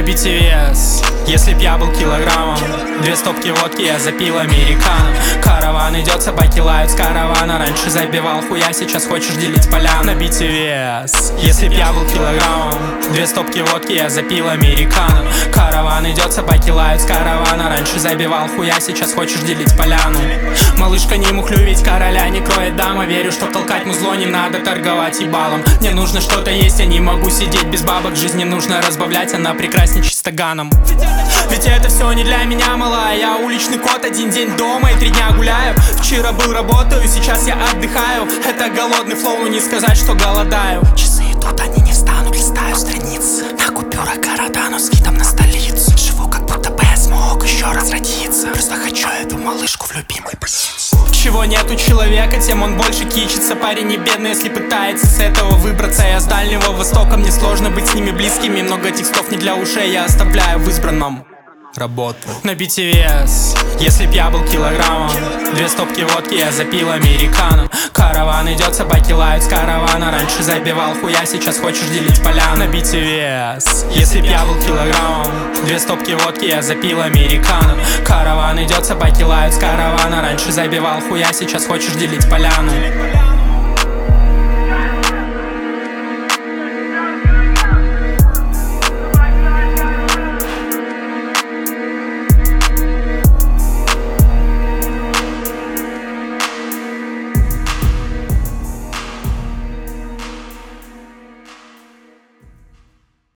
Набить вес, если б я был килограммом. 2 стопки водки я запил американо. Караван идет, собаки лают с каравана. Раньше забивал хуя, сейчас хочешь делить поляну. Набить вес, если б я был килограммом. 2 стопки водки я запил американо. Караван идет, собаки лают с каравана. Раньше забивал хуя, сейчас хочешь делить поляну. Малышка, не мухлю, ведь короля не кроет дама. Верю, что толкать музло не надо торговать ебалом. Мне нужно что-то есть, я не могу сидеть без бабок. Жизни нужно разбавлять, она прекрасней чистоганом. Ведь это все не для меня, малая. Я уличный кот, 1 день дома и 3 дня гуляю. Вчера был, работаю, сейчас я отдыхаю. Это голодный флоу, не сказать, что голодаю. Часы идут, они не встанут, листаю страницы. На купюрах города, но с видом на столицу. Живу, как будто бы я смог еще раз родиться. Просто хочу эту малышку в любимой позиции. Чего нет у человека, тем он больше кичится. Парень не бедный, если пытается с этого выбраться. Я с Дальнего Востока, мне сложно быть с ними близкими. Много текстов не для ушей, я оставляю в избранном работу. Набить вес, если б я был килограммом. 2 стопки водки я запил американо. Караван идет, собаки лают с каравана. Раньше забивал хуя, сейчас хочешь делить поляну. Набить вес, если б я был килограммом. 2 стопки водки я запил американо. Караван идет, собаки лают с каравана. Раньше забивал хуя, сейчас хочешь делить поляну.